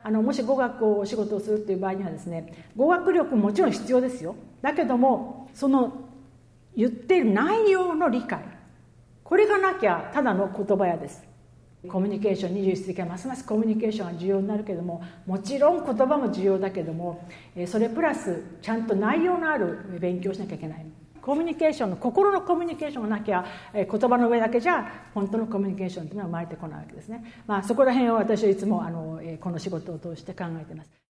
もし語学をお仕事をするっていう場合にはですね、語学力ももちろん必要ですよ。だけどもその言っている内容の理解、これがなきゃただの言葉屋です。コミュニケーション、21世紀はますますコミュニケーションが重要になるけども、もちろん言葉も重要だけども、それプラスちゃんと内容のある勉強をしなきゃいけない。コミュニケーションの心のコミュニケーションがなきゃ、言葉の上だけじゃ本当のコミュニケーションというのは生まれてこないわけですね。そこら辺を私はいつもこの仕事を通して考えています。